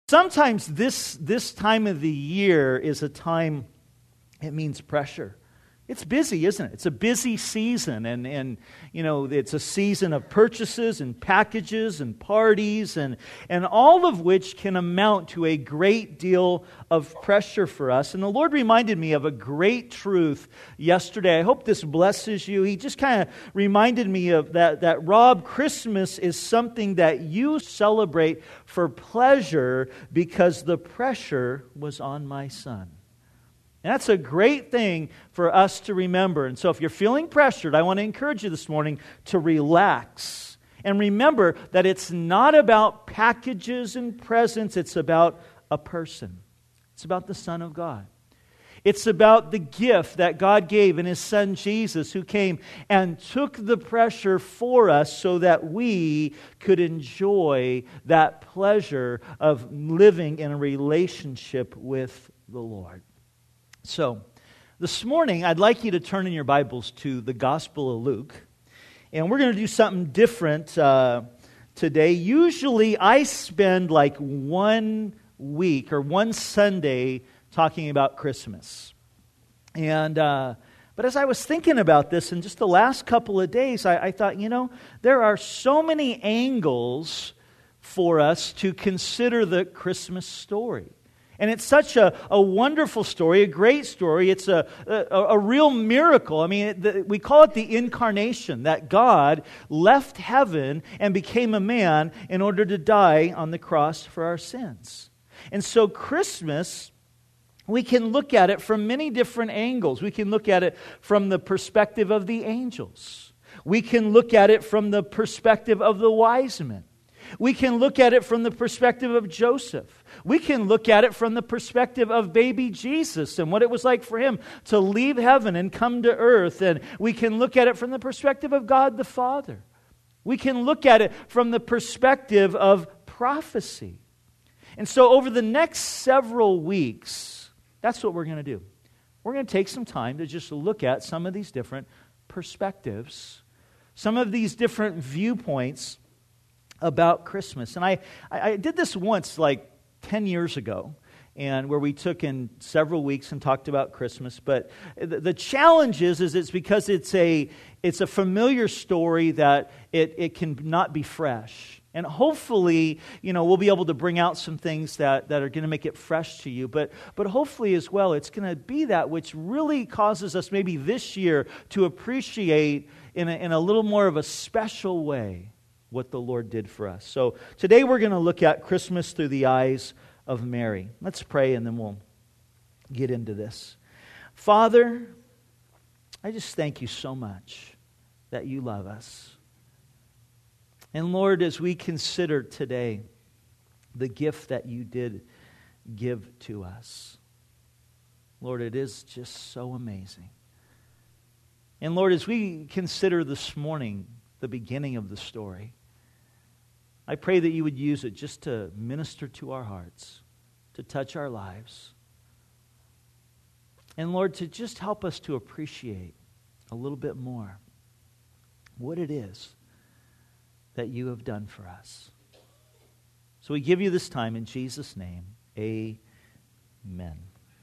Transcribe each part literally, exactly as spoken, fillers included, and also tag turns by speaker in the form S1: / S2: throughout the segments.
S1: Sometimes this, this time of the year is a time, it means pressure. It's busy, isn't it? It's a busy season, and, and you know, it's a season of purchases and packages and parties, and, and all of which can amount to a great deal of pressure for us. And the Lord reminded me of a great truth yesterday. I hope this blesses you. He just kind of reminded me of that, that, Rob, Christmas is something that you celebrate for pleasure because the pressure was on my son. And that's a great thing for us to remember. And so if you're feeling pressured, I want to encourage you this morning to relax. And remember that it's not about packages and presents. It's about a person. It's about the Son of God. It's about the gift that God gave in His Son Jesus, who came and took the pressure for us so that we could enjoy that pleasure of living in a relationship with the Lord. So, this morning, I'd like you to turn in your Bibles to the Gospel of Luke. And we're going to do something different uh, today. Usually, I spend like one week or one Sunday talking about Christmas. And, uh, but as I was thinking about this in just the last couple of days, I, I thought, you know, there are so many angles for us to consider the Christmas story. And it's such a, a wonderful story, a great story. It's a, a, a real miracle. I mean, it, the, we call it the incarnation, that God left heaven and became a man in order to die on the cross for our sins. And so Christmas, we can look at it from many different angles. We can look at it from the perspective of the angels. We can look at it from the perspective of the wise men. We can look at it from the perspective of Joseph. We can look at it from the perspective of baby Jesus and what it was like for Him to leave heaven and come to earth. And we can look at it from the perspective of God the Father. We can look at it from the perspective of prophecy. And so over the next several weeks, that's what we're going to do. We're going to take some time to just look at some of these different perspectives, some of these different viewpoints about Christmas. And I, I did this once like ten years ago, and where we took in several weeks and talked about Christmas. But the, the challenge is, is it's because it's a it's a familiar story that it, it can not be fresh. And hopefully, you know, we'll be able to bring out some things that, that are going to make it fresh to you. But but hopefully as well, it's going to be that which really causes us maybe this year to appreciate in a, in a little more of a special way what the Lord did for us. So today we're going to look at Christmas through the eyes of Mary. Let's pray and then we'll get into this. Father, I just thank you so much that you love us. And Lord, as we consider today the gift that you did give to us, Lord, it is just so amazing. And Lord, as we consider this morning the beginning of the story, I pray that you would use it just to minister to our hearts, to touch our lives. And Lord, to just help us to appreciate a little bit more what it is that you have done for us. So we give you this time in Jesus' name. Amen.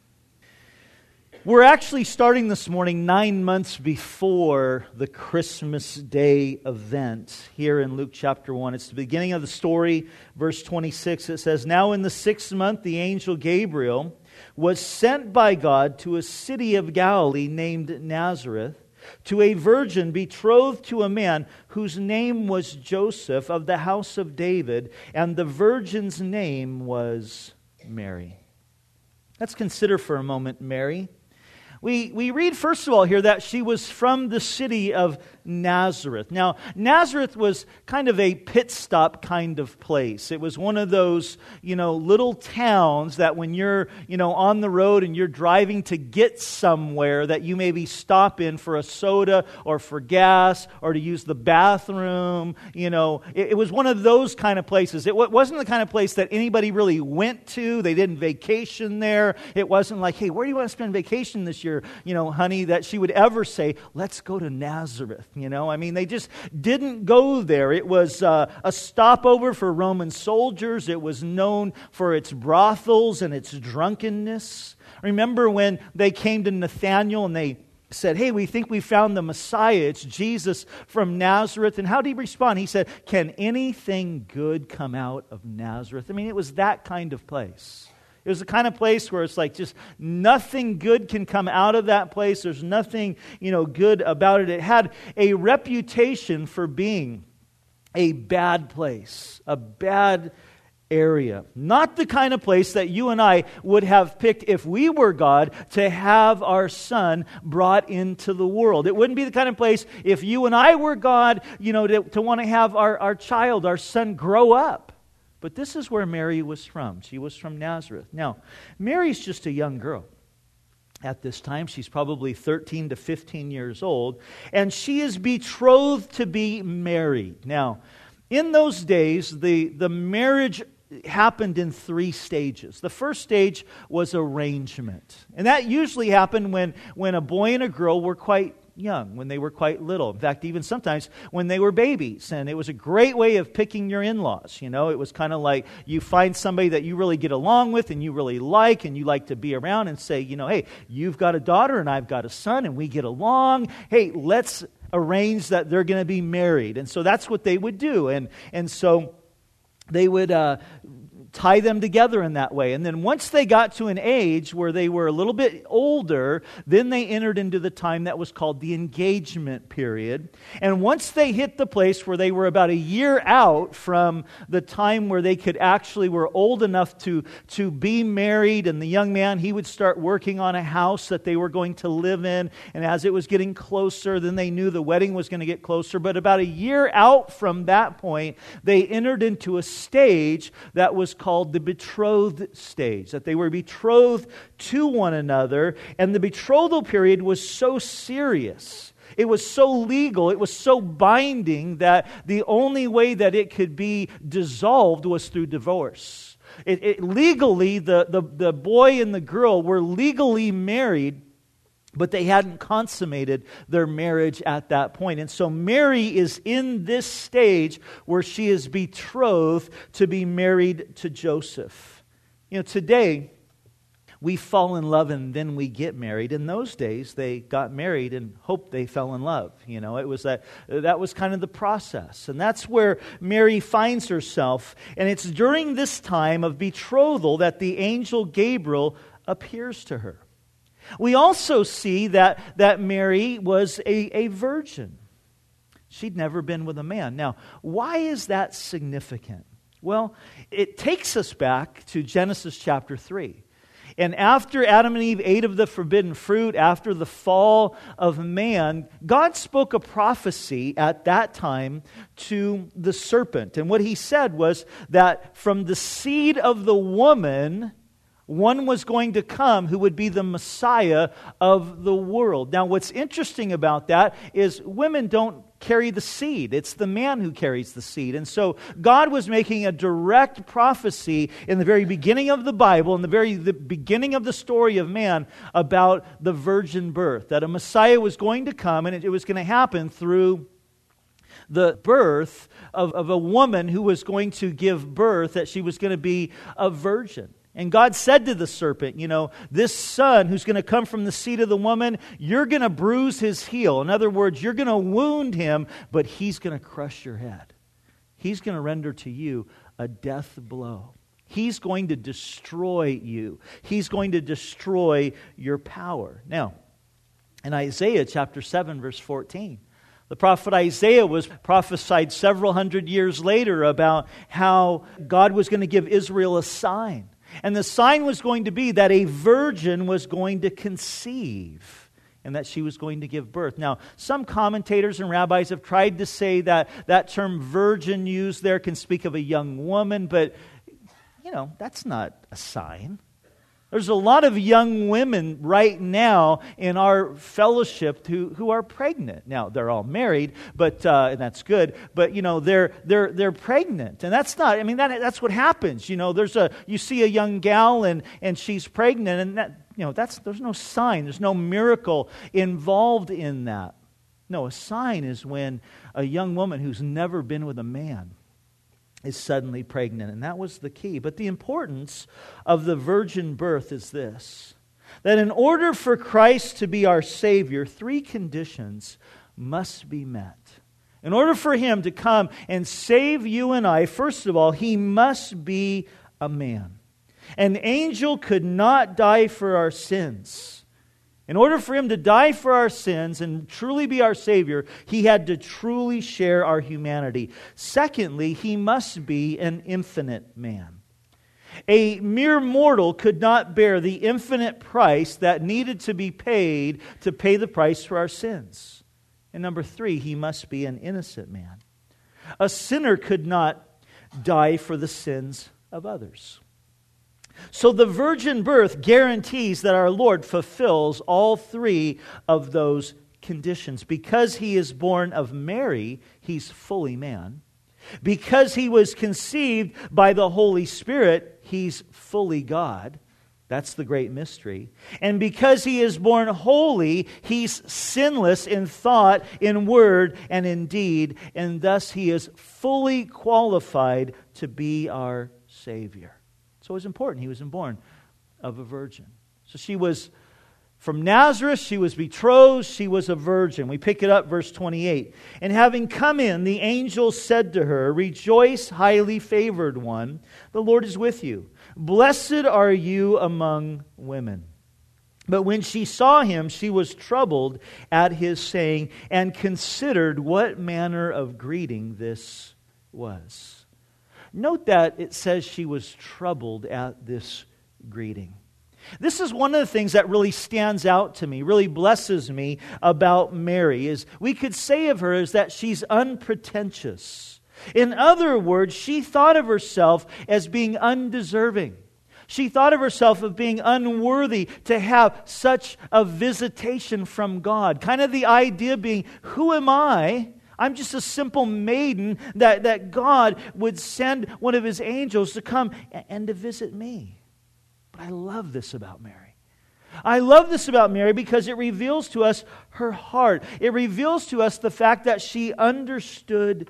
S1: We're actually starting this morning nine months before the Christmas Day event here in Luke chapter one. It's the beginning of the story, verse twenty-six. It says, "Now in the sixth month, the angel Gabriel was sent by God to a city of Galilee named Nazareth, to a virgin betrothed to a man whose name was Joseph of the house of David, and the virgin's name was Mary." Let's consider for a moment Mary. We we read, first of all, here that she was from the city of Nazareth. Now, Nazareth was kind of a pit stop kind of place. It was one of those, you know, little towns that when you're, you know, on the road and you're driving to get somewhere that you maybe stop in for a soda or for gas or to use the bathroom. You know, it, it was one of those kind of places. It wasn't the kind of place that anybody really went to. They didn't vacation there. It wasn't like, hey, where do you want to spend vacation this year, you know, honey, that she would ever say, let's go to Nazareth. You know, I mean, they just didn't go there. It was uh, a stopover for Roman soldiers. It was known for its brothels and its drunkenness. Remember when they came to Nathanael and they said, hey, we think we found the Messiah. It's Jesus from Nazareth. And how did he respond? He said, can anything good come out of Nazareth? I mean, it was that kind of place. It was the kind of place where it's like just nothing good can come out of that place. There's nothing, you know, good about it. It had a reputation for being a bad place, a bad area. Not the kind of place that you and I would have picked if we were God to have our son brought into the world. It wouldn't be the kind of place if you and I were God, you know, to, to want to have our, our child, our son grow up. But this is where Mary was from. She was from Nazareth. Now, Mary's just a young girl. At this time, she's probably thirteen to fifteen years old, and she is betrothed to be married. Now, in those days, the, the marriage happened in three stages. The first stage was arrangement. And that usually happened when, when a boy and a girl were quite young, when they were quite little. In fact, even sometimes when they were babies. And it was a great way of picking your in-laws. You know, it was kind of like you find somebody that you really get along with and you really like and you like to be around and say, you know, hey, you've got a daughter and I've got a son and we get along. Hey, let's arrange that they're going to be married. And so that's what they would do. And, and so they would uh, tie them together in that way. And then once they got to an age where they were a little bit older, then they entered into the time that was called the engagement period. And once they hit the place where they were about a year out from the time where they could actually were old enough to, to be married, and the young man, he would start working on a house that they were going to live in. And as it was getting closer, then they knew the wedding was going to get closer. But about a year out from that point, they entered into a stage that was called the betrothed stage, that they were betrothed to one another. And the betrothal period was so serious, it was so legal, it was so binding that the only way that it could be dissolved was through divorce. It, it, legally, the, the, the boy and the girl were legally married, but they hadn't consummated their marriage at that point. And so Mary is in this stage where she is betrothed to be married to Joseph. You know, today we fall in love and then we get married. In those days, they got married and hoped they fell in love. You know, it was that that was kind of the process. And that's where Mary finds herself. And it's during this time of betrothal that the angel Gabriel appears to her. We also see that, that Mary was a, a virgin. She'd never been with a man. Now, why is that significant? Well, it takes us back to Genesis chapter three. And after Adam and Eve ate of the forbidden fruit, after the fall of man, God spoke a prophecy at that time to the serpent. And what he said was that from the seed of the woman, one was going to come who would be the Messiah of the world. Now, what's interesting about that is women don't carry the seed. It's the man who carries the seed. And so God was making a direct prophecy in the very beginning of the Bible, in the very the beginning of the story of man, about the virgin birth, that a Messiah was going to come, and it, it was going to happen through the birth of, of a woman who was going to give birth, that she was going to be a virgin. And God said to the serpent, you know, this son who's going to come from the seed of the woman, you're going to bruise his heel. In other words, you're going to wound him, but he's going to crush your head. He's going to render to you a death blow. He's going to destroy you. He's going to destroy your power. Now, in Isaiah chapter seven, verse fourteen, the prophet Isaiah was prophesied several hundred years later about how God was going to give Israel a sign. And the sign was going to be that a virgin was going to conceive and that she was going to give birth. Now, some commentators and rabbis have tried to say that that term virgin used there can speak of a young woman, but, you know, that's not a sign. There's a lot of young women right now in our fellowship who, who are pregnant. Now, they're all married, but uh, and that's good. But you know, they're they're they're pregnant, and that's not. I mean, that that's what happens. You know, there's a you see a young gal and and she's pregnant, and that you know that's there's no sign, there's no miracle involved in that. No, a sign is when a young woman who's never been with a man is suddenly pregnant. And that was the key. But the importance of the virgin birth is this: that in order for Christ to be our Savior, three conditions must be met. In order for Him to come and save you and I, first of all, He must be a man. An angel could not die for our sins. In order for Him to die for our sins and truly be our Savior, He had to truly share our humanity. Secondly, He must be an infinite man. A mere mortal could not bear the infinite price that needed to be paid to pay the price for our sins. And number three, He must be an innocent man. A sinner could not die for the sins of others. So the virgin birth guarantees that our Lord fulfills all three of those conditions. Because He is born of Mary, He's fully man. Because He was conceived by the Holy Spirit, He's fully God. That's the great mystery. And because He is born holy, He's sinless in thought, in word, and in deed. And thus He is fully qualified to be our Savior. So it was important. He was born of a virgin. So she was from Nazareth. She was betrothed. She was a virgin. We pick it up, verse twenty-eight. And having come in, the angel said to her, "Rejoice, highly favored one. The Lord is with you. Blessed are you among women." But when she saw him, she was troubled at his saying, and considered what manner of greeting this was. Note that it says she was troubled at this greeting. This is one of the things that really stands out to me, really blesses me about Mary, is we could say of her is that she's unpretentious. In other words, she thought of herself as being undeserving. She thought of herself as being unworthy to have such a visitation from God. Kind of the idea being, who am I? I'm just a simple maiden that, that God would send one of His angels to come and, and to visit me. But I love this about Mary. I love this about Mary because it reveals to us her heart. It reveals to us the fact that she understood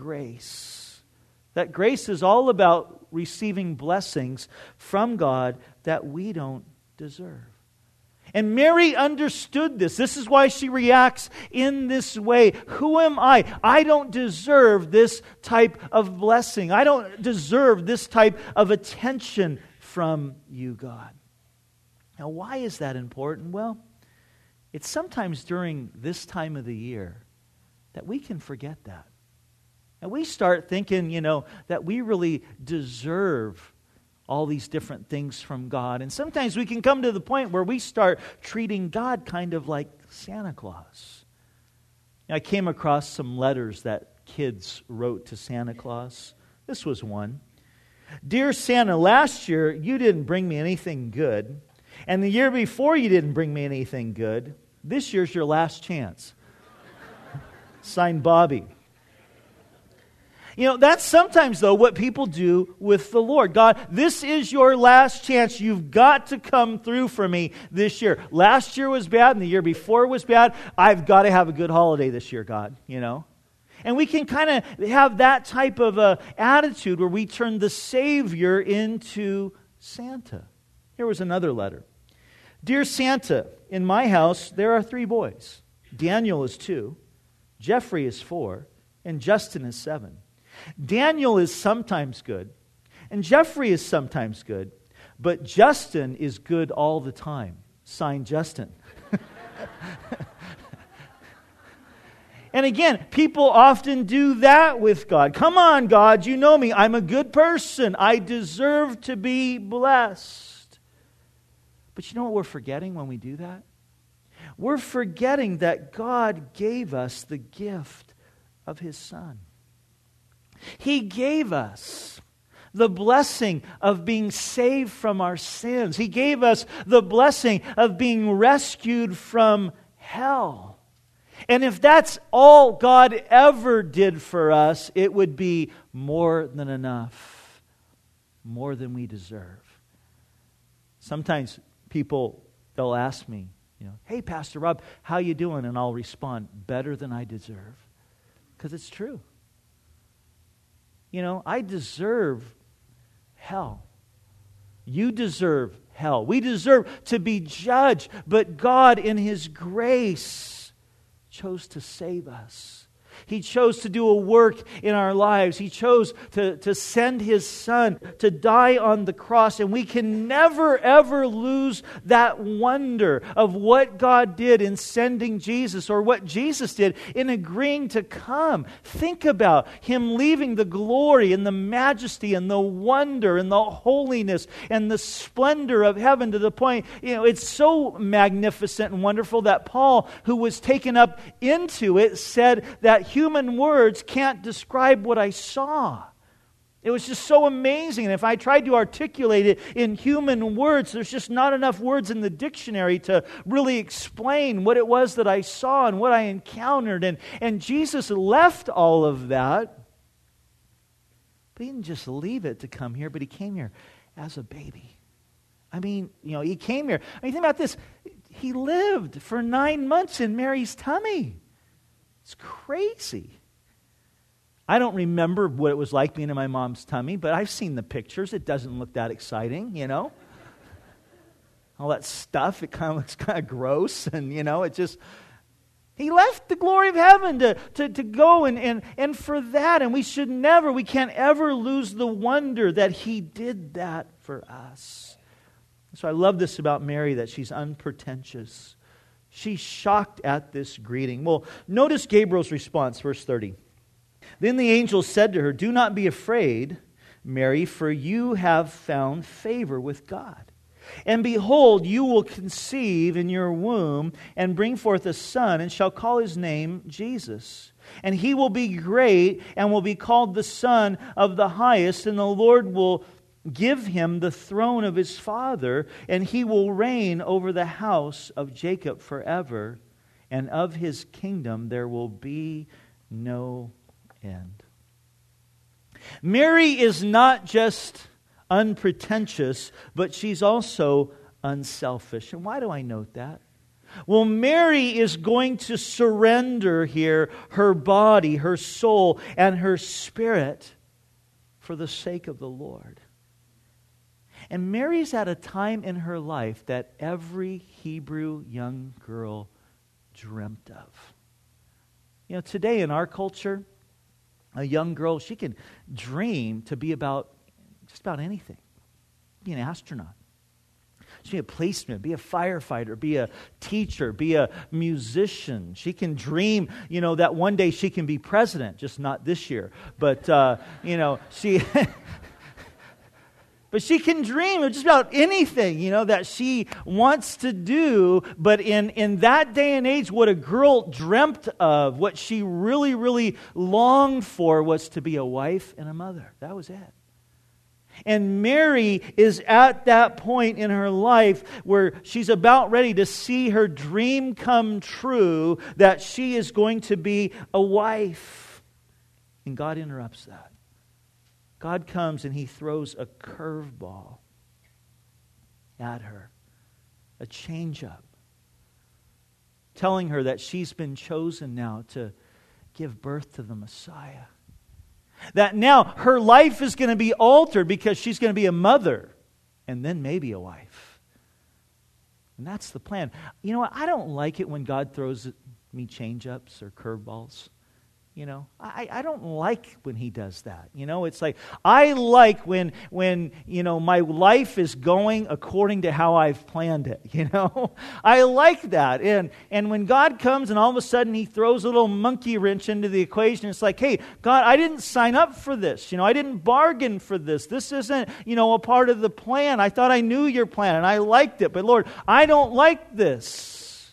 S1: grace. That grace is all about receiving blessings from God that we don't deserve. And Mary understood this. This is why she reacts in this way. Who am I? I don't deserve this type of blessing. I don't deserve this type of attention from you, God. Now, why is that important? Well, it's sometimes during this time of the year that we can forget that. And we start thinking, you know, that we really deserve all these different things from God. And sometimes we can come to the point where we start treating God kind of like Santa Claus. I came across some letters that kids wrote to Santa Claus. This was one. "Dear Santa, last year you didn't bring me anything good. And the year before you didn't bring me anything good. This year's your last chance." Signed, Bobby. You know, that's sometimes, though, what people do with the Lord. God, this is your last chance. You've got to come through for me this year. Last year was bad and the year before was bad. I've got to have a good holiday this year, God, you know. And we can kind of have that type of a attitude where we turn the Savior into Santa. Here was another letter. "Dear Santa, in my house there are three boys. Daniel is two, Jeffrey is four, and Justin is seven. Daniel is sometimes good, and Jeffrey is sometimes good, but Justin is good all the time." Signed, Justin. And again, people often do that with God. Come on, God, you know me. I'm a good person. I deserve to be blessed. But you know what we're forgetting when we do that? We're forgetting that God gave us the gift of His Son. He gave us the blessing of being saved from our sins. He gave us the blessing of being rescued from hell. And if that's all God ever did for us, it would be more than enough. More than we deserve. Sometimes people, they'll ask me, You know, hey, Pastor Rob, how you doing? And I'll respond, better than I deserve. Because it's true. You know, I deserve hell. You deserve hell. We deserve to be judged, but God in His grace chose to save us. He chose to do a work in our lives. He chose to, to send His Son to die on the cross. And we can never, ever lose that wonder of what God did in sending Jesus, or what Jesus did in agreeing to come. Think about Him leaving the glory and the majesty and the wonder and the holiness and the splendor of heaven to the point, you know, it's so magnificent and wonderful that Paul, who was taken up into it, said that human words can't describe what I saw. It was just so amazing. And if I tried to articulate it in human words, there's just not enough words in the dictionary to really explain what it was that I saw and what I encountered. And, and Jesus left all of that. But He didn't just leave it to come here, but He came here as a baby. I mean, you know, He came here. I mean, think about this. He lived for nine months in Mary's tummy. It's crazy. I don't remember what it was like being in my mom's tummy, but I've seen the pictures. It doesn't look that exciting, you know. All that stuff, it kind of looks kind of gross, and, you know, it just... He left the glory of heaven to, to, to go, and, and, and for that, and we should never, we can't ever lose the wonder that He did that for us. So I love this about Mary, that she's unpretentious. She's shocked at this greeting. Well, notice Gabriel's response, verse thirty. Then the angel said to her, "Do not be afraid, Mary, for you have found favor with God. And behold, you will conceive in your womb and bring forth a son, and shall call His name Jesus. And He will be great and will be called the Son of the Highest, and the Lord will give Him the throne of His father, and He will reign over the house of Jacob forever, and of His kingdom there will be no end." Mary is not just unpretentious, but she's also unselfish. And why do I note that? Well, Mary is going to surrender here her body, her soul, and her spirit for the sake of the Lord. And Mary's at a time in her life that every Hebrew young girl dreamt of. You know, today in our culture, a young girl, she can dream to be about just about anything. Be an astronaut. She can be a policeman, be a firefighter, be a teacher, be a musician. She can dream, you know, that one day she can be president, just not this year. But, uh, you know, she... But she can dream of just about anything, you know, that she wants to do. But in, in that day and age, what a girl dreamt of, what she really, really longed for, was to be a wife and a mother. That was it. And Mary is at that point in her life where she's about ready to see her dream come true, that she is going to be a wife. And God interrupts that. God comes and He throws a curveball at her, a change-up, telling her that she's been chosen now to give birth to the Messiah. That now her life is going to be altered because she's going to be a mother and then maybe a wife. And that's the plan. You know what? I don't like it when God throws me change-ups or curveballs. You know, I, I don't like when He does that. You know, it's like, I like when, when, you know, my life is going according to how I've planned it, you know. I like that. And, and when God comes and all of a sudden He throws a little monkey wrench into the equation, it's like, hey, God, I didn't sign up for this. You know, I didn't bargain for this. This isn't, you know, a part of the plan. I thought I knew your plan and I liked it. But Lord, I don't like this.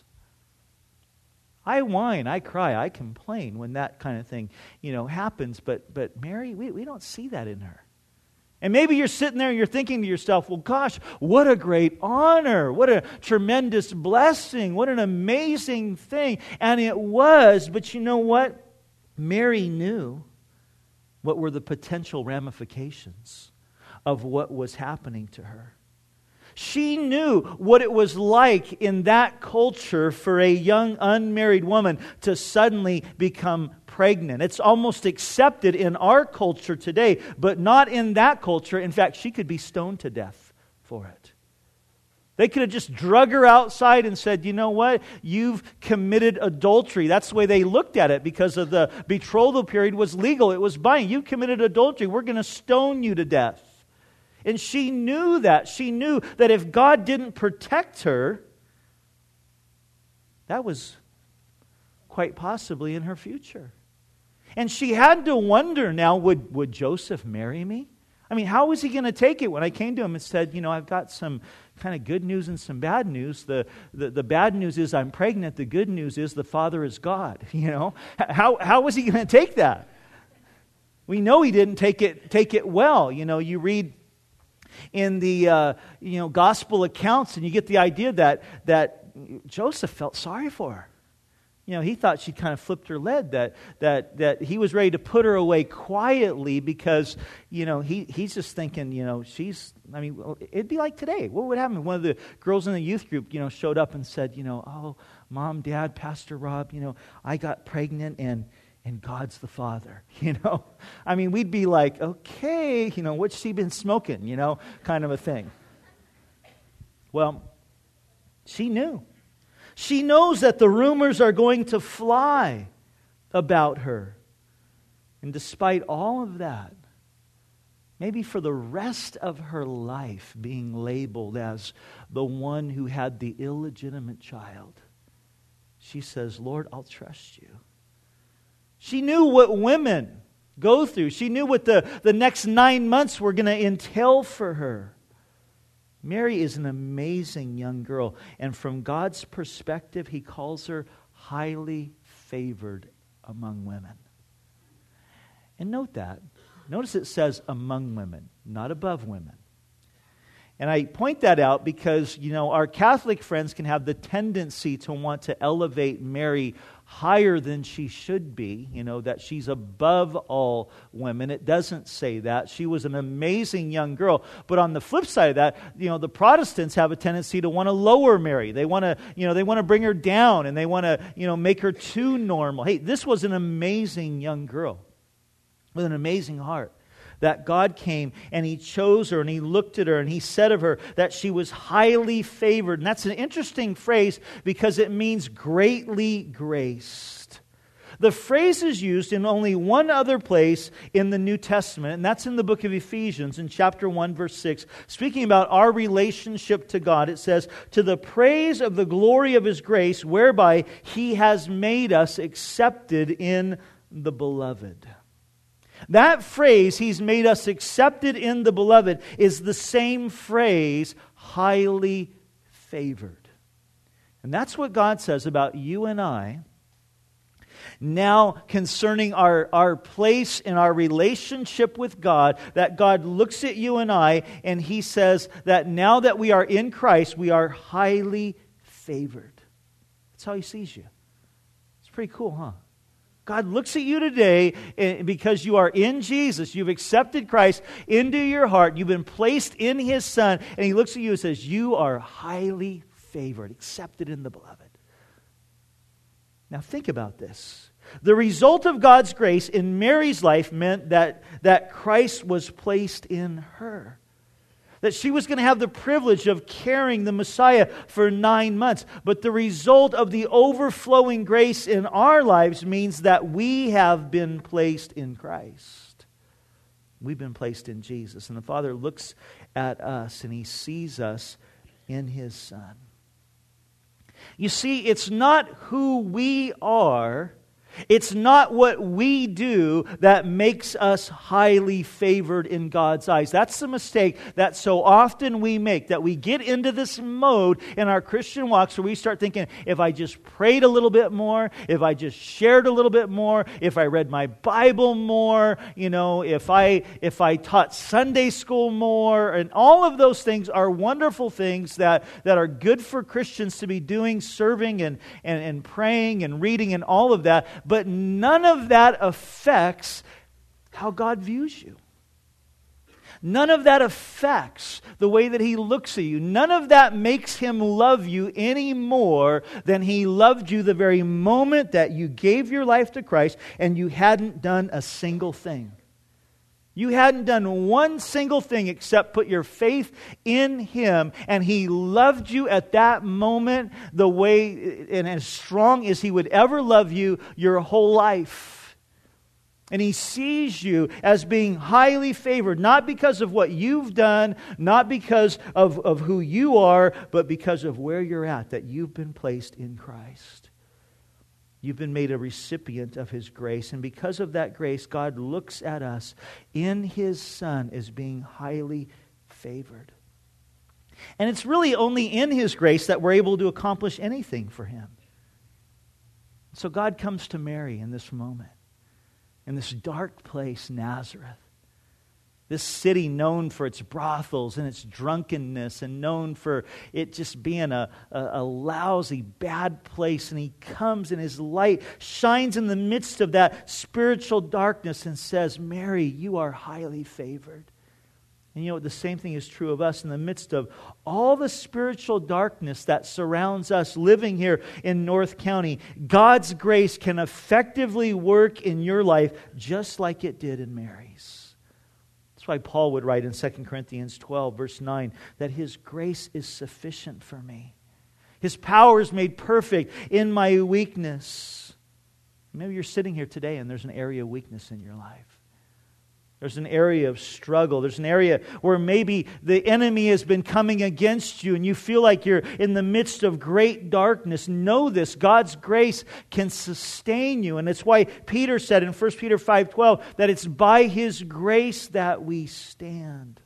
S1: I whine, I cry, I complain when that kind of thing, you know, happens. But but Mary, we, we don't see that in her. And maybe you're sitting there and you're thinking to yourself, well, gosh, what a great honor. What a tremendous blessing. What an amazing thing. And it was, but you know what? Mary knew what were the potential ramifications of what was happening to her. She knew what it was like in that culture for a young unmarried woman to suddenly become pregnant. It's almost accepted in our culture today, but not in that culture. In fact, she could be stoned to death for it. They could have just drug her outside and said, you know what? You've committed adultery. That's the way they looked at it because of the betrothal period was legal. It was binding. You committed adultery. We're going to stone you to death. And she knew that. She knew that if God didn't protect her, that was quite possibly in her future. And she had to wonder now, would, would Joseph marry me? I mean, how was he going to take it when I came to him and said, you know, I've got some kind of good news and some bad news. The, the, the bad news is I'm pregnant. The good news is the Father is God. You know, how, how was he going to take that? We know he didn't take it, take it well. You know, you read in the, uh, you know, gospel accounts and you get the idea that, that Joseph felt sorry for her. You know, he thought she kind of flipped her lid, that that that he was ready to put her away quietly because, you know, he he's just thinking, you know, she's, I mean, it'd be like today. What would happen if one of the girls in the youth group, you know, showed up and said, you know, oh, Mom, Dad, Pastor Rob, you know, I got pregnant and and God's the Father, you know? I mean, we'd be like, okay, you know, what's she been smoking, you know, kind of a thing. Well, she knew. She knows that the rumors are going to fly about her. And despite all of that, maybe for the rest of her life being labeled as the one who had the illegitimate child, she says, Lord, I'll trust you. She knew what women go through. She knew what the, the next nine months were going to entail for her. Mary is an amazing young girl, and from God's perspective, He calls her highly favored among women. And note that. Notice it says among women, not above women. And I point that out because, you know, our Catholic friends can have the tendency to want to elevate Mary higher than she should be, you know, that she's above all women. It doesn't say that. She was an amazing young girl. But on the flip side of that, you know, the Protestants have a tendency to want to lower Mary. They want to, you know, they want to bring her down and they want to, you know, make her too normal. Hey, this was an amazing young girl with an amazing heart. That God came and He chose her and He looked at her and He said of her that she was highly favored. And that's an interesting phrase because it means greatly graced. The phrase is used in only one other place in the New Testament, and that's in the book of Ephesians in chapter one, verse six. Speaking about our relationship to God, it says, to the praise of the glory of His grace, whereby He has made us accepted in the Beloved. That phrase, He's made us accepted in the Beloved, is the same phrase, highly favored. And that's what God says about you and I. Now, concerning our, our place in our relationship with God, that God looks at you and I, and He says that now that we are in Christ, we are highly favored. That's how He sees you. It's pretty cool, huh? God looks at you today because you are in Jesus. You've accepted Christ into your heart. You've been placed in His Son. And He looks at you and says, you are highly favored, accepted in the Beloved. Now think about this. The result of God's grace in Mary's life meant that, that Christ was placed in her. That she was going to have the privilege of carrying the Messiah for nine months. But the result of the overflowing grace in our lives means that we have been placed in Christ. We've been placed in Jesus. And the Father looks at us and He sees us in His Son. You see, it's not who we are. It's not what we do that makes us highly favored in God's eyes. That's the mistake that so often we make, that we get into this mode in our Christian walks where we start thinking, if I just prayed a little bit more, if I just shared a little bit more, if I read my Bible more, you know, if I if I taught Sunday school more, and all of those things are wonderful things that, that are good for Christians to be doing, serving and, and, and praying and reading and all of that. But none of that affects how God views you. None of that affects the way that He looks at you. None of that makes Him love you any more than He loved you the very moment that you gave your life to Christ and you hadn't done a single thing. You hadn't done one single thing except put your faith in Him, and He loved you at that moment the way and as strong as He would ever love you your whole life. And He sees you as being highly favored, not because of what you've done, not because of, of who you are, but because of where you're at, that you've been placed in Christ. You've been made a recipient of His grace. And because of that grace, God looks at us in His Son as being highly favored. And it's really only in His grace that we're able to accomplish anything for Him. So God comes to Mary in this moment, in this dark place, Nazareth. This city known for its brothels and its drunkenness and known for it just being a, a, a lousy, bad place. And He comes and His light shines in the midst of that spiritual darkness and says, Mary, you are highly favored. And you know, the same thing is true of us in the midst of all the spiritual darkness that surrounds us living here in North County. God's grace can effectively work in your life just like it did in Mary's. That's why Paul would write in Second Corinthians twelve, verse nine, that His grace is sufficient for me. His power is made perfect in my weakness. Maybe you're sitting here today and there's an area of weakness in your life. There's an area of struggle. There's an area where maybe the enemy has been coming against you and you feel like you're in the midst of great darkness. Know this, God's grace can sustain you. And it's why Peter said in First Peter five twelve that it's by His grace that we stand.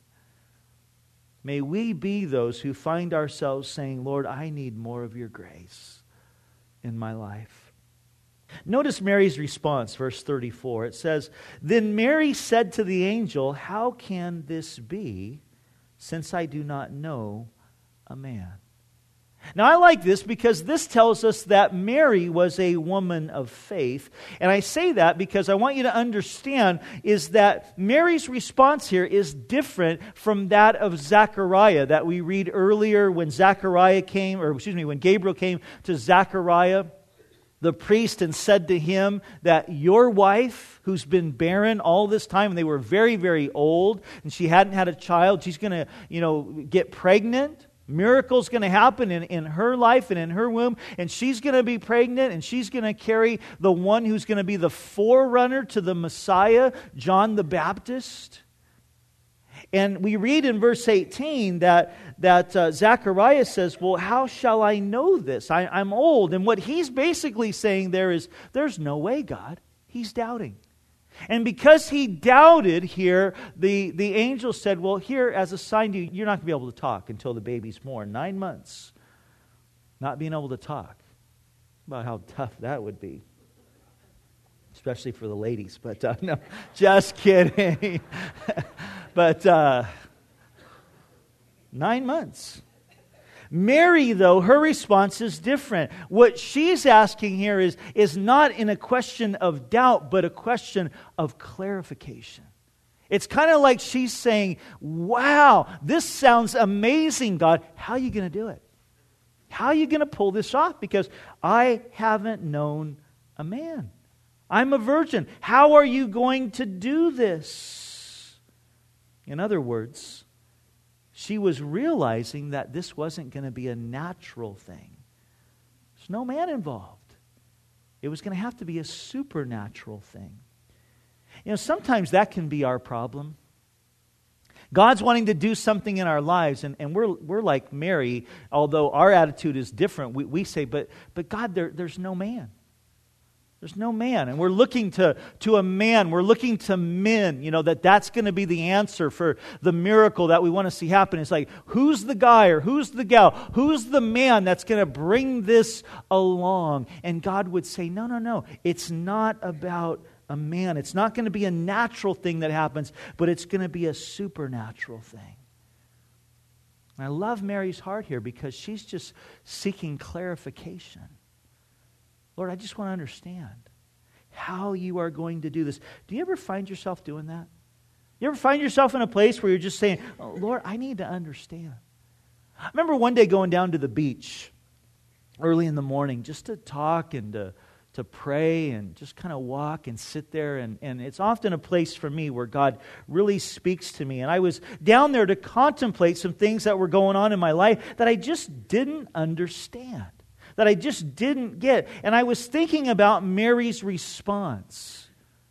S1: May we be those who find ourselves saying, Lord, I need more of your grace in my life. Notice Mary's response, verse thirty-four. It says, Then Mary said to the angel, How can this be, since I do not know a man? Now I like this because this tells us that Mary was a woman of faith. And I say that because I want you to understand is that Mary's response here is different from that of Zechariah that we read earlier when Zechariah came, or excuse me, when Gabriel came to Zechariah, the priest, and said to him that your wife, who's been barren all this time, and they were very, very old, and she hadn't had a child, she's going to, you know, get pregnant. Miracle's going to happen in, in her life and in her womb, and she's going to be pregnant, and she's going to carry the one who's going to be the forerunner to the Messiah, John the Baptist. And we read in verse eighteen that, that uh, Zechariah says, well, how shall I know this? I, I'm old. And what he's basically saying there is, there's no way, God. He's doubting. And because he doubted here, the, the angel said, well, here, as a sign to you, you're not going to be able to talk until the baby's born. Nine months, not being able to talk. About how tough that would be. Especially for the ladies. But uh, no, just kidding. But uh, nine months. Mary, though, her response is different. What she's asking here is, is not in a question of doubt, but a question of clarification. It's kind of like she's saying, wow, this sounds amazing, God. How are you going to do it? How are you going to pull this off? Because I haven't known a man. I'm a virgin. How are you going to do this? In other words, she was realizing that this wasn't going to be a natural thing. There's no man involved. It was going to have to be a supernatural thing. You know, sometimes that can be our problem. God's wanting to do something in our lives, and, and we're we're like Mary, although our attitude is different. We, we say, but but God, there, there's no man. There's no man. And we're looking to, to a man. We're looking to men, you know, that that's going to be the answer for the miracle that we want to see happen. It's like, who's the guy or who's the gal? Who's the man that's going to bring this along? And God would say, no, no, no. It's not about a man. It's not going to be a natural thing that happens, but it's going to be a supernatural thing. And I love Mary's heart here because she's just seeking clarification. Lord, I just want to understand how you are going to do this. Do you ever find yourself doing that? You ever find yourself in a place where you're just saying, oh, Lord, I need to understand. I remember one day going down to the beach early in the morning just to talk and to, to pray and just kind of walk and sit there. And, and it's often a place for me where God really speaks to me. And I was down there to contemplate some things that were going on in my life that I just didn't understand, that I just didn't get. And I was thinking about Mary's response,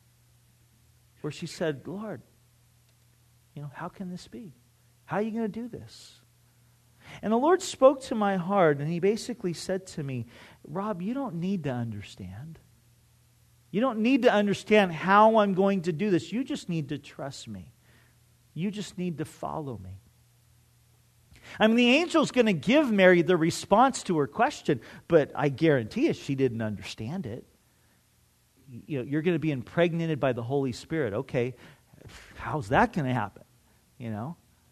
S1: where she said, Lord, you know, how can this be? How are you going to do this? And the Lord spoke to my heart, and He basically said to me, Rob, you don't need to understand. You don't need to understand how I'm going to do this. You just need to trust me. You just need to follow me. I mean, the angel's going to give Mary the response to her question, but I guarantee you she didn't understand it. You know, you're going to be impregnated by the Holy Spirit. Okay, how's that going to happen? You know?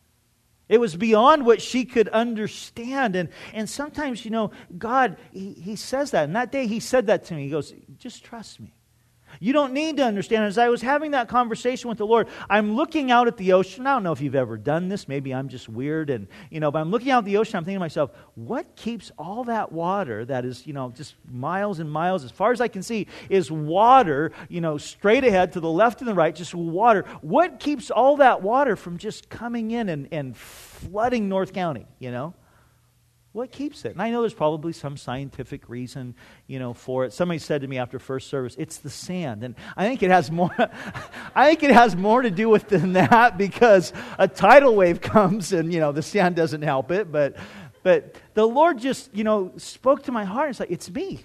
S1: It was beyond what she could understand. And, and sometimes, you know, God, he, he says that. And that day He said that to me. He goes, just trust me. You don't need to understand. As I was having that conversation with the Lord, I'm looking out at the ocean. I don't know if you've ever done this. Maybe I'm just weird. And, you know, but I'm looking out at the ocean. I'm thinking to myself, what keeps all that water that is, you know, just miles and miles, as far as I can see, is water, you know, straight ahead to the left and the right, just water. What keeps all that water from just coming in and, and flooding North County, you know? What keeps it? And I know there's probably some scientific reason, you know, for it. Somebody said to me after first service, it's the sand. And I think it has more I think it has more to do with than that, because a tidal wave comes and, you know, the sand doesn't help it. But but the Lord just, you know, spoke to my heart and it's like, it's me.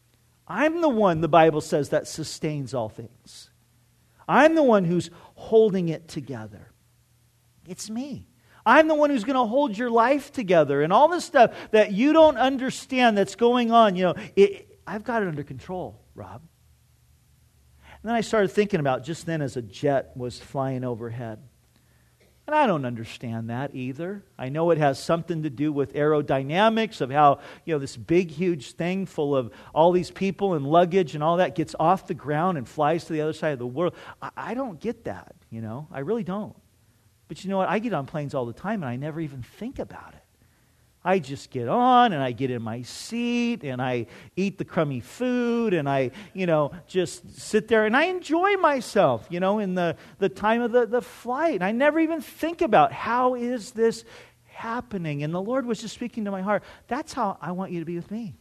S1: I'm the one, the Bible says, that sustains all things. I'm the one who's holding it together. It's me. I'm the one who's going to hold your life together. And all this stuff that you don't understand that's going on, you know, it, I've got it under control, Rob. And then I started thinking about just then as a jet was flying overhead. And I don't understand that either. I know it has something to do with aerodynamics, of how, you know, this big, huge thing full of all these people and luggage and all that gets off the ground and flies to the other side of the world. I, I don't get that, you know. I really don't. But you know what? I get on planes all the time and I never even think about it. I just get on and I get in my seat and I eat the crummy food and I, you know, just sit there and I enjoy myself, you know, in the, the time of the, the flight. And I never even think about how is this happening. And the Lord was just speaking to my heart. That's how I want you to be with me.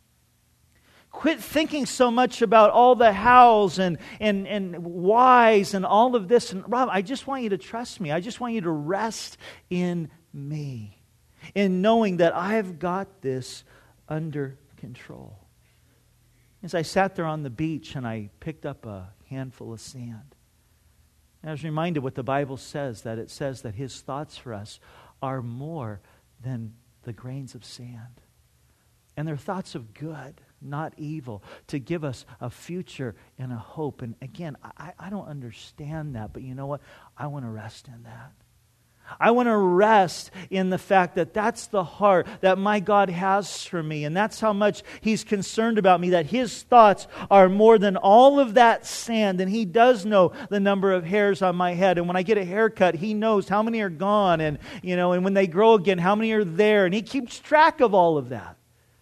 S1: Quit thinking so much about all the hows and, and, and whys and all of this. And Rob, I just want you to trust me. I just want you to rest in me, in knowing that I've got this under control. As I sat there on the beach and I picked up a handful of sand, I was reminded what the Bible says, that it says that His thoughts for us are more than the grains of sand. And they're thoughts of good, not evil, to give us a future and a hope. And again, I, I don't understand that, but you know what? I want to rest in that. I want to rest in the fact that that's the heart that my God has for me. And that's how much He's concerned about me, that His thoughts are more than all of that sand. And He does know the number of hairs on my head. And when I get a haircut, He knows how many are gone. And, you know, and when they grow again, how many are there. And He keeps track of all of that.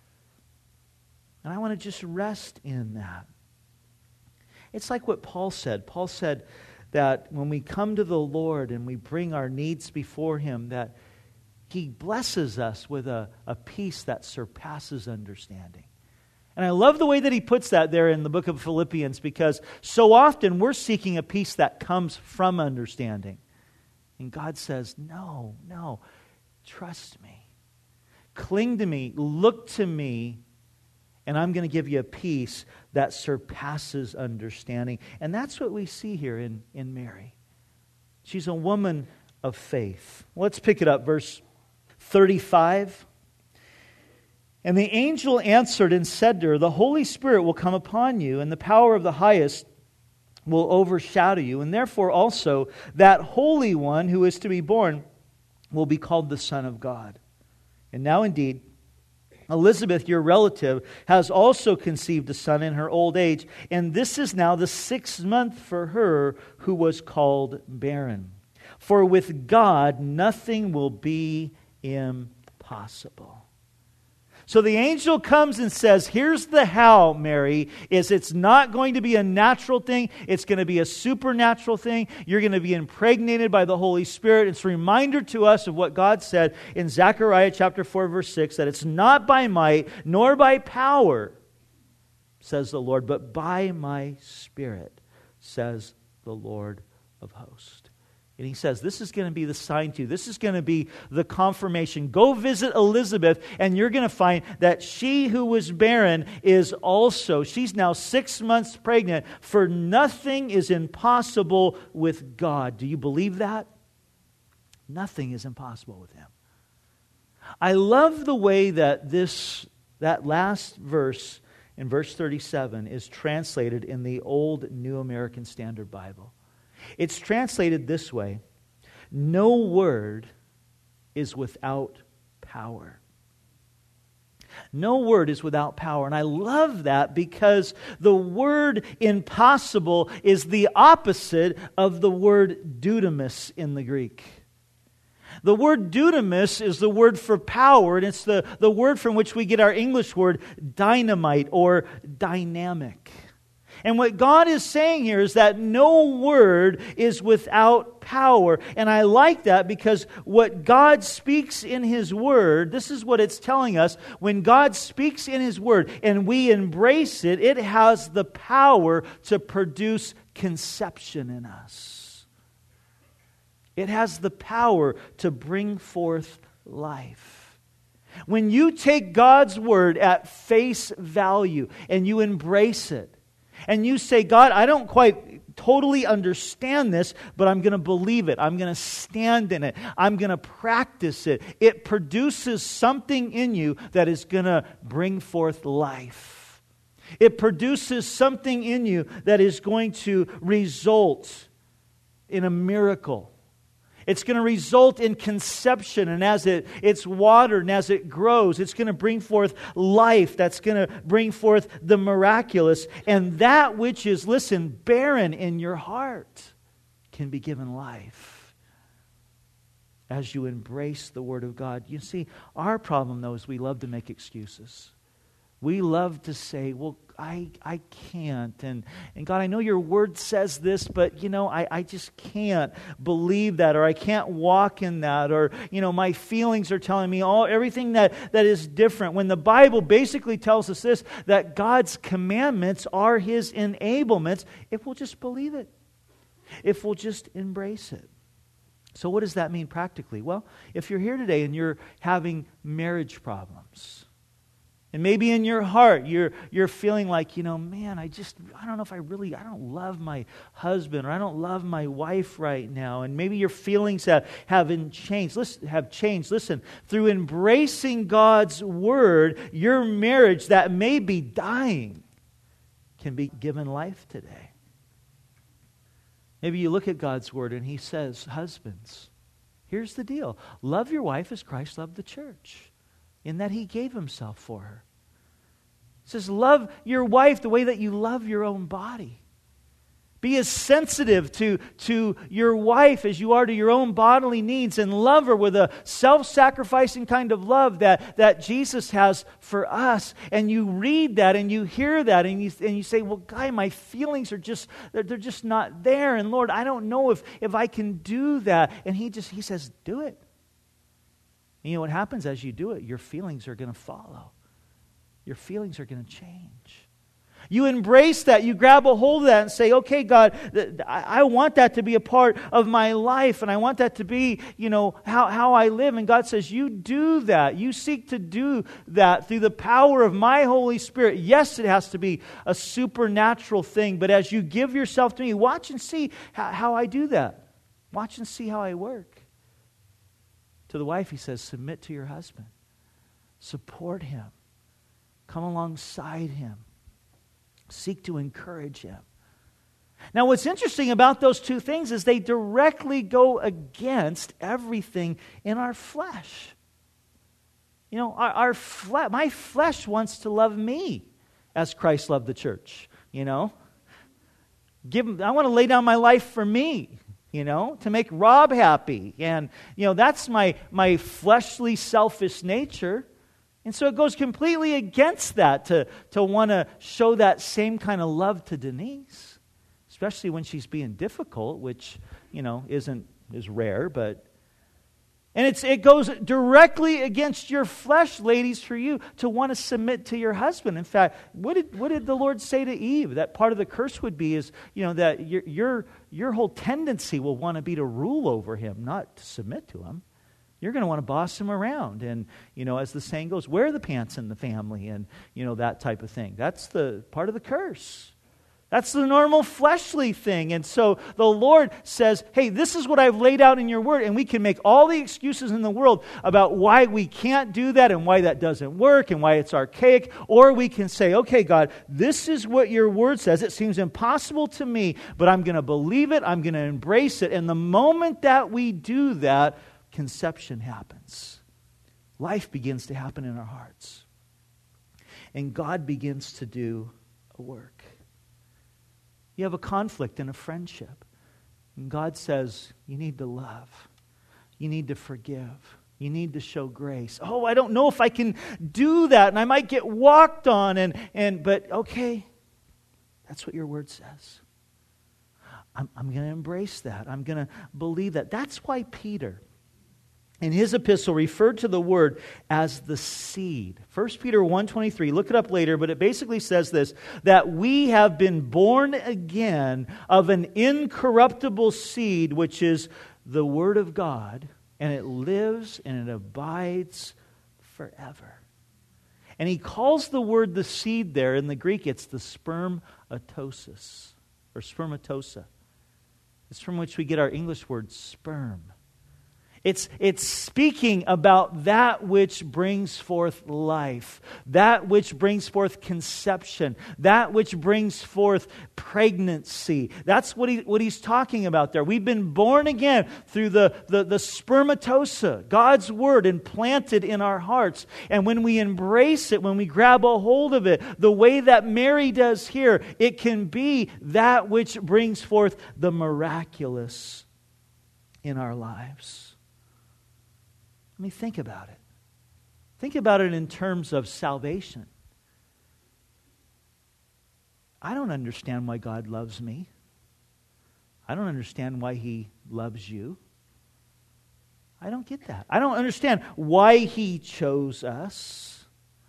S1: And I want to just rest in that. It's like what Paul said. Paul said that when we come to the Lord and we bring our needs before Him, that He blesses us with a, a peace that surpasses understanding. And I love the way that he puts that there in the book of Philippians, because so often we're seeking a peace that comes from understanding. And God says, no, no, trust me. Cling to me, look to me, and I'm going to give you a peace that surpasses understanding. And that's what we see here in, in Mary. She's a woman of faith. Let's pick it up, verse thirty-five. And the angel answered and said to her, the Holy Spirit will come upon you, and the power of the highest will overshadow you. And therefore also that Holy One who is to be born will be called the Son of God. And now indeed, Elizabeth, your relative, has also conceived a son in her old age, and this is now the sixth month for her who was called barren. For with God, nothing will be impossible. So the angel comes and says, here's the how, Mary, is it's not going to be a natural thing. It's going to be a supernatural thing. You're going to be impregnated by the Holy Spirit. It's a reminder to us of what God said in Zechariah chapter four, verse six, that it's not by might nor by power, says the Lord, but by my Spirit, says the Lord of hosts. And he says, this is going to be the sign to you. This is going to be the confirmation. Go visit Elizabeth, and you're going to find that she who was barren is also, she's now six months pregnant, for nothing is impossible with God. Do you believe that? Nothing is impossible with Him. I love the way that this, that last verse in verse thirty-seven is translated in the Old New American Standard Bible. It's translated this way: no word is without power. No word is without power. And I love that because the word impossible is the opposite of the word dunamis in the Greek. The word dunamis is the word for power, and it's the, the word from which we get our English word dynamite or dynamic. And what God is saying here is that no word is without power. And I like that because what God speaks in His Word, this is what it's telling us. When God speaks in His Word and we embrace it, it has the power to produce conception in us. It has the power to bring forth life. When you take God's Word at face value and you embrace it, and you say, God, I don't quite totally understand this, but I'm going to believe it. I'm going to stand in it. I'm going to practice it. It produces something in you that is going to bring forth life. It produces something in you that is going to result in a miracle. It's going to result in conception, and as it, it's watered and as it grows, it's going to bring forth life that's going to bring forth the miraculous. And that which is, listen, barren in your heart can be given life as you embrace the Word of God. You see, our problem, though, is we love to make excuses. We love to say, well, I I can't. And, and God, I know your Word says this, but, you know, I, I just can't believe that, or I can't walk in that, or, you know, my feelings are telling me all everything that, that is different. When the Bible basically tells us this, that God's commandments are His enablements, if we'll just believe it, if we'll just embrace it. So what does that mean practically? Well, if you're here today and you're having marriage problems, and maybe in your heart, you're you're feeling like, you know, man, I just, I don't know if I really, I don't love my husband, or I don't love my wife right now. And maybe your feelings have, haven't changed, listen, have changed. Listen, through embracing God's Word, your marriage that may be dying can be given life today. Maybe you look at God's Word and He says, husbands, here's the deal. Love your wife as Christ loved the church, in that He gave Himself for her. It says, love your wife the way that you love your own body. Be as sensitive to, to your wife as you are to your own bodily needs, and love her with a self-sacrificing kind of love that, that Jesus has for us. And you read that and you hear that and you, and you say, well, Guy, my feelings are just, they're, they're just not there. And Lord, I don't know if, if I can do that. And He just, He says, do it. And you know what happens as you do it? Your feelings are going to follow. Your feelings are going to change. You embrace that. You grab a hold of that and say, okay, God, th- I want that to be a part of my life, and I want that to be, you know, how, how I live. And God says, you do that. You seek to do that through the power of my Holy Spirit. Yes, it has to be a supernatural thing, but as you give yourself to me, watch and see how, how I do that. Watch and see how I work. To the wife, He says, submit to your husband. Support him. Come alongside him. Seek to encourage him. Now, what's interesting about those two things is they directly go against everything in our flesh. You know, our, our fle- my flesh wants to love me as Christ loved the church, you know. Give, I want to lay down my life for me. you know, to make Rob happy. And, you know, that's my, my fleshly, selfish nature. And so it goes completely against that to, to want to show that same kind of love to Denise, especially when she's being difficult, which, you know, isn't is rare, but and it's it goes directly against your flesh, ladies, for you to want to submit to your husband. In fact, what did what did the Lord say to Eve? That part of the curse would be is, you know, that your your your whole tendency will want to be to rule over him, not to submit to him. You're going to want to boss him around, and, you know, as the saying goes, wear the pants in the family, and, you know, that type of thing. That's the part of the curse. That's the normal fleshly thing. And so the Lord says, hey, this is what I've laid out in your word. And we can make all the excuses in the world about why we can't do that and why that doesn't work and why it's archaic. Or we can say, okay, God, this is what your word says. It seems impossible to me, but I'm going to believe it. I'm going to embrace it. And the moment that we do that, conception happens. Life begins to happen in our hearts. And God begins to do a work. You have a conflict in a friendship. And God says, you need to love. You need to forgive. You need to show grace. Oh, I don't know if I can do that, and I might get walked on. And, and but okay, that's what your word says. I'm, I'm going to embrace that. I'm going to believe that. That's why Peter, in his epistle, referred to the word as the seed. First Peter one twenty-three, look it up later, but it basically says this, that we have been born again of an incorruptible seed, which is the word of God, and it lives and it abides forever. And he calls the word the seed there. In the Greek, it's the spermatosis, or spermatosa. It's from which we get our English word sperm. It's, it's speaking about that which brings forth life, that which brings forth conception, that which brings forth pregnancy. That's what, he, what he's talking about there. We've been born again through the, the, the spermatosa, God's word implanted in our hearts. And when we embrace it, when we grab a hold of it, the way that Mary does here, it can be that which brings forth the miraculous in our lives. I mean, think about it. Think about it in terms of salvation. I don't understand why God loves me. I don't understand why He loves you. I don't get that. I don't understand why He chose us.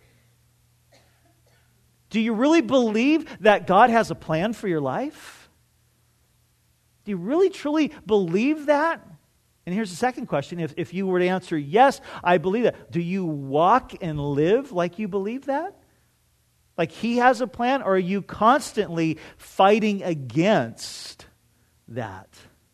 S1: Do you really believe that God has a plan for your life? Do you really, truly believe that? And here's the second question. If, if you were to answer, yes, I believe that, do you walk and live like you believe that? Like He has a plan? Or are you constantly fighting against that?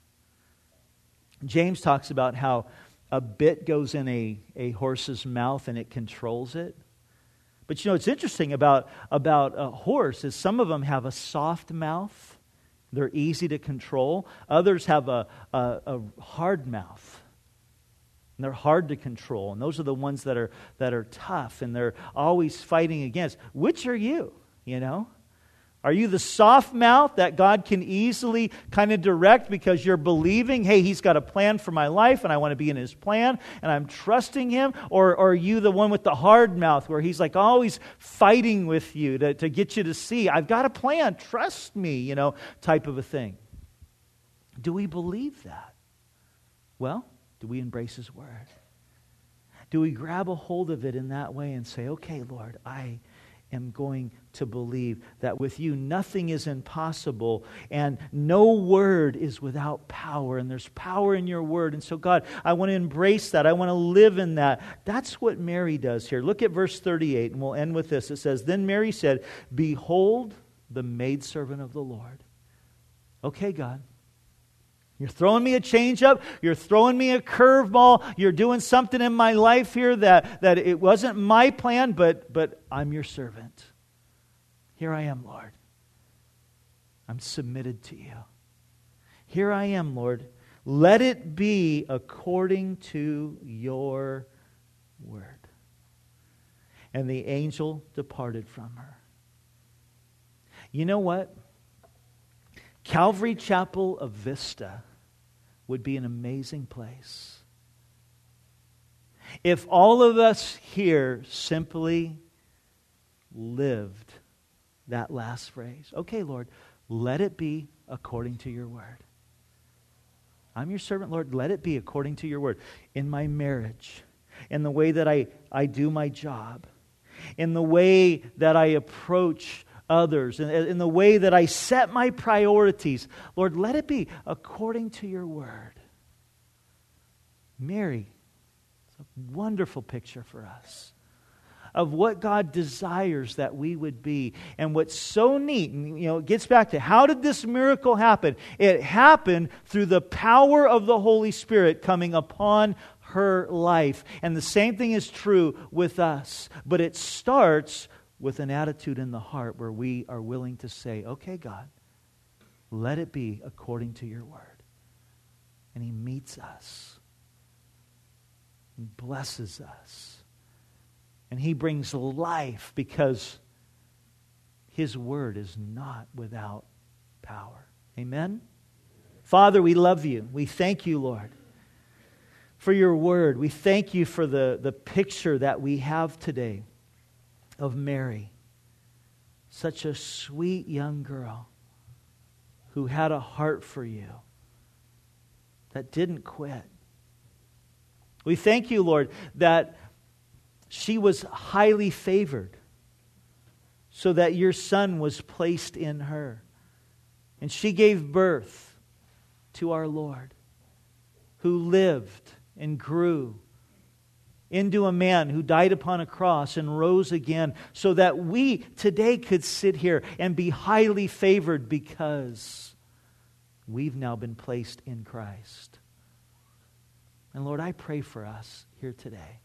S1: James talks about how a bit goes in a, a horse's mouth and it controls it. But you know, what's interesting about, about a horse is some of them have a soft mouth. They're easy to control. Others have a, a, a hard mouth. And they're hard to control. And those are the ones that are that are tough and they're always fighting against. Which are you, you know? Are you the soft mouth that God can easily kind of direct because you're believing, hey, He's got a plan for my life and I want to be in His plan and I'm trusting Him? Or, or are you the one with the hard mouth where He's like always fighting with you to, to get you to see, I've got a plan, trust me, you know, type of a thing? Do we believe that? Well, do we embrace His word? Do we grab a hold of it in that way and say, okay, Lord, I am going to believe that with you nothing is impossible and no word is without power, and there's power in your word. And so God, I want to embrace that. I want to live in that. That's what Mary does here. Look at verse thirty-eight and we'll end with this. It says, then Mary said, behold the maidservant of the Lord. Okay, God. You're throwing me a change-up. You're throwing me a curveball. You're doing something in my life here that, that it wasn't my plan, but, but I'm your servant. Here I am, Lord. I'm submitted to you. Here I am, Lord. Let it be according to your word. And the angel departed from her. You know what? Calvary Chapel of Vista would be an amazing place. If all of us here simply lived that last phrase, okay, Lord, let it be according to your word. I'm your servant, Lord, let it be according to your word. In my marriage, in the way that I, I do my job, in the way that I approach others, in, in the way that I set my priorities, Lord, let it be according to your word. Mary, it's a wonderful picture for us of what God desires that we would be. And what's so neat, and you know, it gets back to how did this miracle happen? It happened through the power of the Holy Spirit coming upon her life. And the same thing is true with us. But it starts with an attitude in the heart where we are willing to say, okay, God, let it be according to your word. And He meets us. He blesses us. And He brings life because His word is not without power. Amen? Father, we love you. We thank you, Lord, for your word. We thank you for the, the picture that we have today of Mary, such a sweet young girl who had a heart for you, that didn't quit. We thank you, Lord, that she was highly favored so that your Son was placed in her. And she gave birth to our Lord, who lived and grew into a man who died upon a cross and rose again so that we today could sit here and be highly favored because we've now been placed in Christ. And Lord, I pray for us here today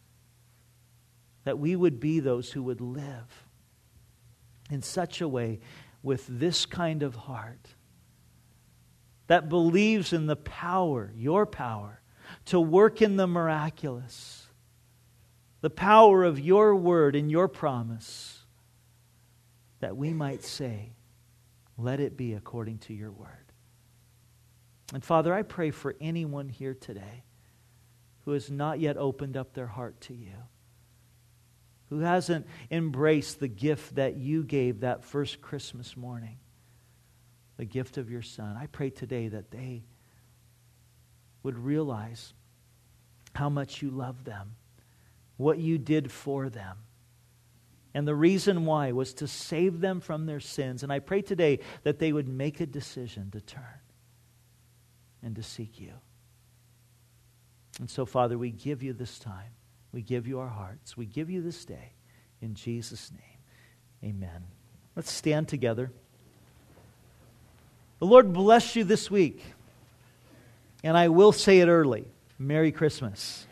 S1: that we would be those who would live in such a way with this kind of heart that believes in the power, your power, to work in the miraculous, the power of your word and your promise, that we might say, let it be according to your word. And Father, I pray for anyone here today who has not yet opened up their heart to you, who hasn't embraced the gift that you gave that first Christmas morning, the gift of your Son. I pray today that they would realize how much you love them, what you did for them. And the reason why was to save them from their sins. And I pray today that they would make a decision to turn and to seek you. And so, Father, we give you this time. We give you our hearts. We give you this day. In Jesus' name, amen. Let's stand together. The Lord bless you this week. And I will say it early. Merry Christmas.